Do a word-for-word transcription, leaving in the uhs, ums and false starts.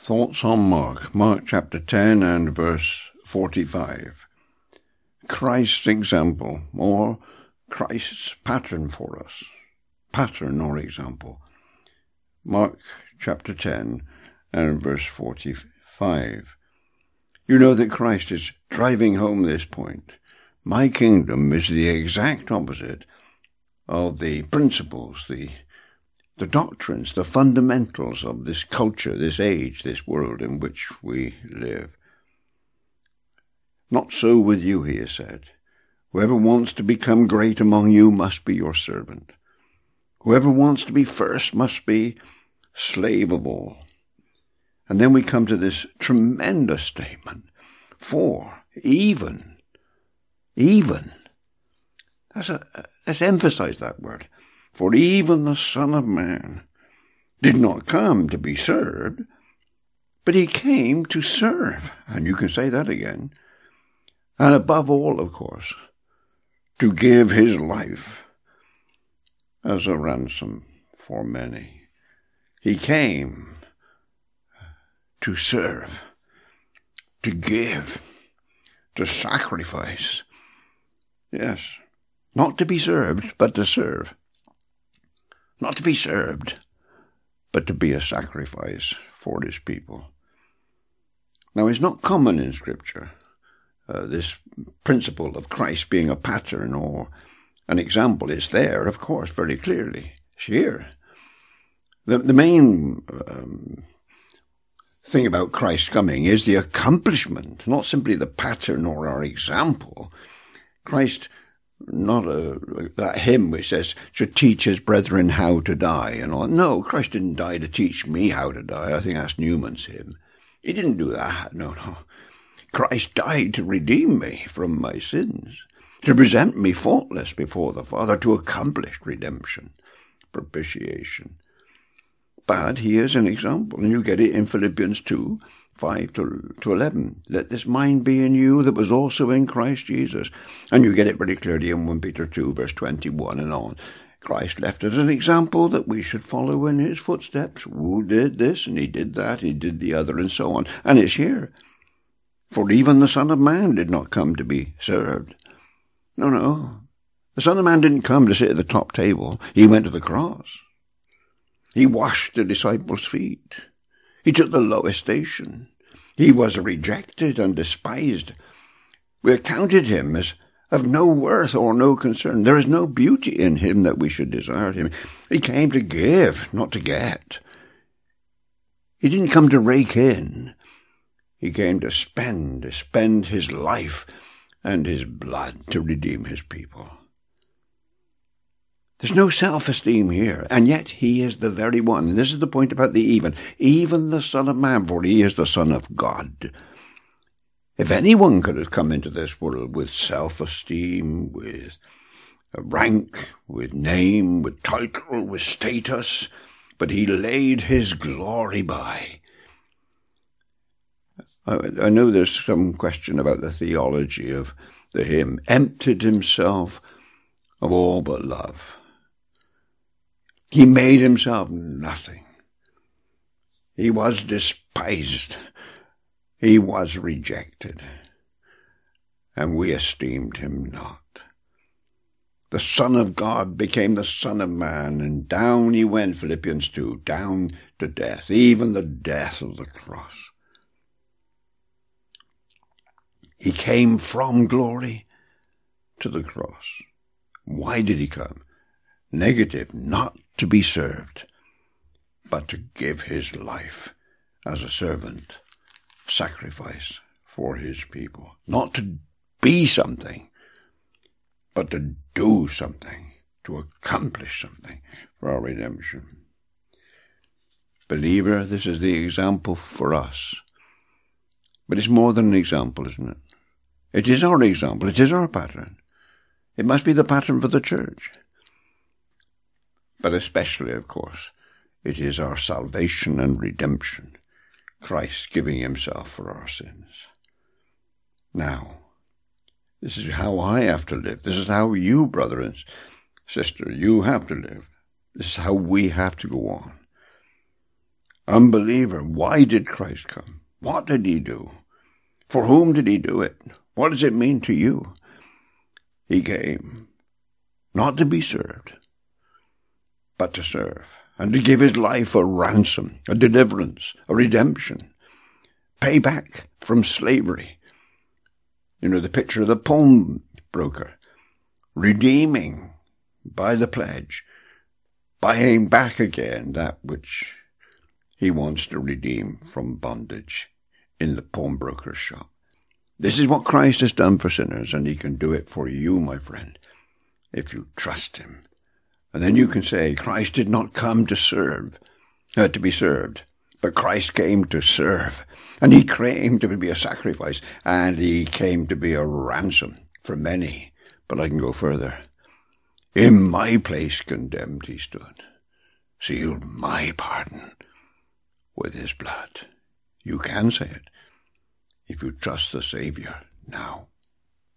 Thoughts on Mark, Mark chapter ten and verse forty-five. Christ's example, or Christ's pattern for us. Pattern or example. Mark chapter ten and verse forty-five. You know that Christ is driving home this point. My kingdom is the exact opposite of the principles, the the doctrines, the fundamentals of this culture, this age, this world in which we live. Not so with you, he has said. Whoever wants to become great among you must be your servant. Whoever wants to be first must be slave of all. And then we come to this tremendous statement. For, even, even, that's a, let's emphasize that word. For even the Son of Man did not come to be served, but he came to serve. And you can say that again. And above all, of course, to give his life as a ransom for many. He came to serve, to give, to sacrifice. Yes, not to be served, but to serve. Not to be served, but to be a sacrifice for his people. Now, it's not common in Scripture, uh, this principle of Christ being a pattern or an example. Is there, of course, very clearly. It's here. The, the main um, thing about Christ's coming is the accomplishment, not simply the pattern or our example. Christ, not a, that hymn which says, should teach his brethren how to die and all. No, Christ didn't die to teach me how to die. I think that's Newman's hymn. He didn't do that. No, no. Christ died to redeem me from my sins, to present me faultless before the Father, to accomplish redemption, propitiation. But he is an example, and you get it in Philippians two, five to eleven. Let this mind be in you that was also in Christ Jesus. And you get it very clearly in First Peter two, verse twenty-one and on. Christ left us an example that we should follow in his footsteps. Who did this, and he did that, he did the other, and so on. And it's here. For even the Son of Man did not come to be served. No, no. The Son of Man didn't come to sit at the top table. He went to the cross. He washed the disciples' feet. He took the lowest station. He was rejected and despised. We accounted him as of no worth or no concern. There is no beauty in him that we should desire him. He came to give, not to get. He didn't come to rake in. He came to spend, to spend his life and his blood to redeem his people. There's no self-esteem here, and yet he is the very one. And this is the point about the even. Even the Son of Man, for he is the Son of God. If anyone could have come into this world with self-esteem, with rank, with name, with title, with status, but he laid his glory by. I, I know there's some question about the theology of the hymn. Emptied himself of all but love. He made himself nothing. He was despised. He was rejected. And we esteemed him not. The Son of God became the Son of Man, and down he went, Philippians two, down to death, even the death of the cross. He came from glory to the cross. Why did he come? Negative, not to be served, but to give his life as a servant, sacrifice for his people. Not to be something, but to do something, to accomplish something for our redemption. Believer, this is the example for us. But it's more than an example, isn't it? It is our example. It is our pattern. It must be the pattern for the church. But especially, of course, it is our salvation and redemption, Christ giving himself for our sins. Now, this is how I have to live. This is how you, brother and sister, you have to live. This is how we have to go on. Unbeliever, why did Christ come? What did he do? For whom did he do it? What does it mean to you? He came not to be served, but to serve, and to give his life a ransom, a deliverance, a redemption, pay back from slavery. You know, the picture of the pawnbroker, redeeming by the pledge, buying back again that which he wants to redeem from bondage in the pawnbroker's shop. This is what Christ has done for sinners, and he can do it for you, my friend, if you trust him. And then you can say, Christ did not come to serve, uh, to be served, but Christ came to serve. And he came to be a sacrifice, and he came to be a ransom for many. But I can go further. In my place condemned he stood, sealed my pardon with his blood. You can say it if you trust the Savior now.